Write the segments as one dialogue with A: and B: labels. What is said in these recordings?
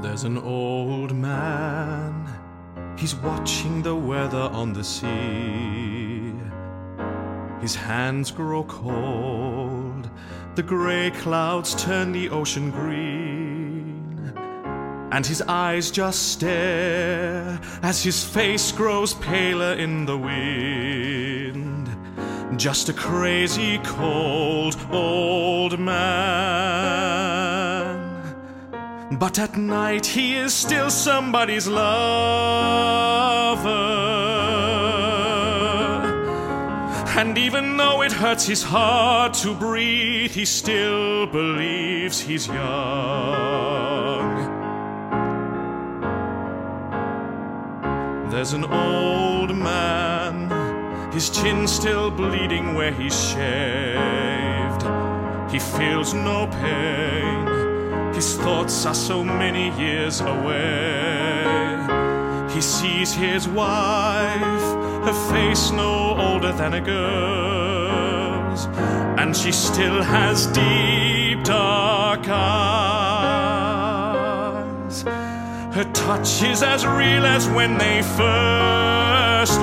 A: There's an old man, he's watching the weather on the sea. His hands grow cold, the grey clouds turn the ocean green, and his eyes just stare as his face grows paler in the wind. Just a crazy, cold old man. But at night he is still somebody's lover. And even though it hurts his heart to breathe, he still believes he's young. There's an old man, his chin still bleeding where he's shaved. He feels no pain, his thoughts are so many years away. He sees his wife, her face no older than a girl's, and she still has deep dark eyes. Her touch is as real as when they first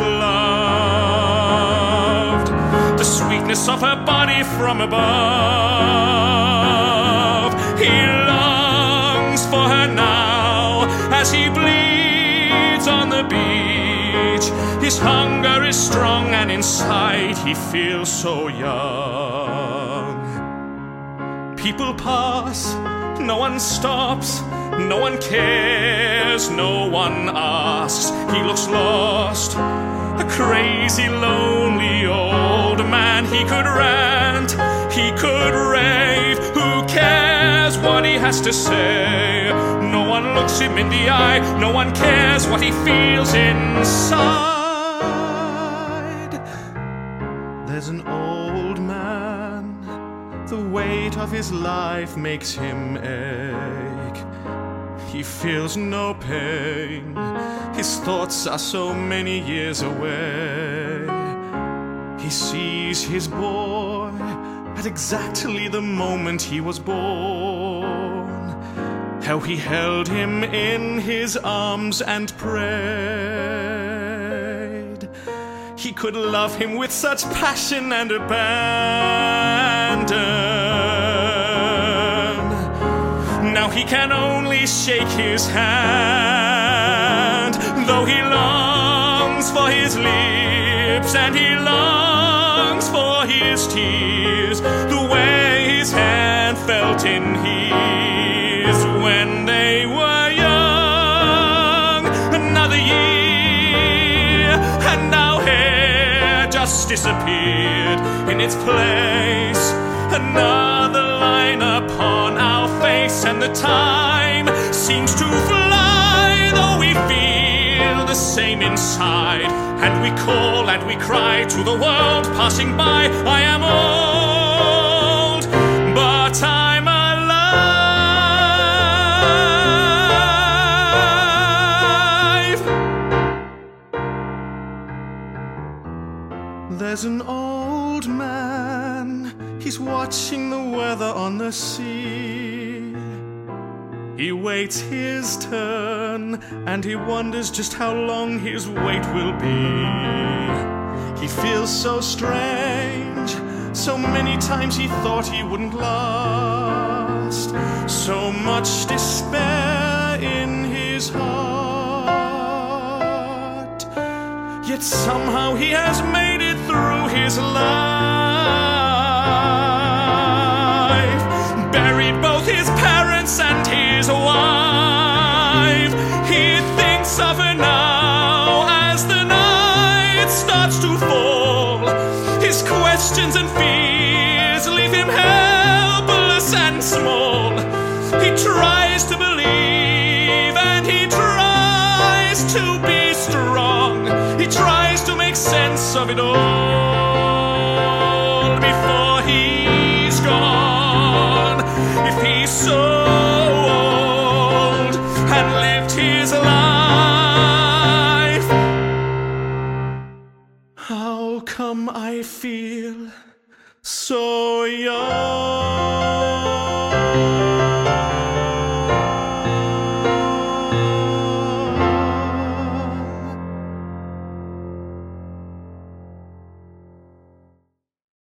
A: loved. The sweetness of her body from above. He longs for her now as he bleeds on the beach. His hunger is strong and inside he feels so young. People pass, no one stops, no one cares, no one asks. He looks lost, a crazy, lonely old man. He could rant, he could rave. Who cares what he has to say? No one looks him in the eye, no one cares what he feels inside. There's an old man, the weight of his life makes him ache. He feels no pain, his thoughts are so many years away. He sees his boy at exactly the moment he was born. How he held him in his arms and prayed. He could love him with such passion and abandon. Now he can only shake his hand, though he longs for his lips and he longs for his tears, the way his hand felt in his when they were young. Another year, and now hair just disappeared in its place. Another line upon our face, and the time seems to fly, though we feel the same inside. And we call and we cry to the world passing by, I am old, but I'm alive. There's an old man, he's watching the weather on the sea. He waits his turn, and he wonders just how long his wait will be. He feels so strange, so many times he thought he wouldn't last. So much despair in his heart. Yet somehow he has made it through his life. Buried both his parents and his wife. He thinks of her now as the night starts to fall. His questions and fears leave him helpless and small. He tries to believe and he tries to be strong. He tries to make sense of it all before he's gone. If he's so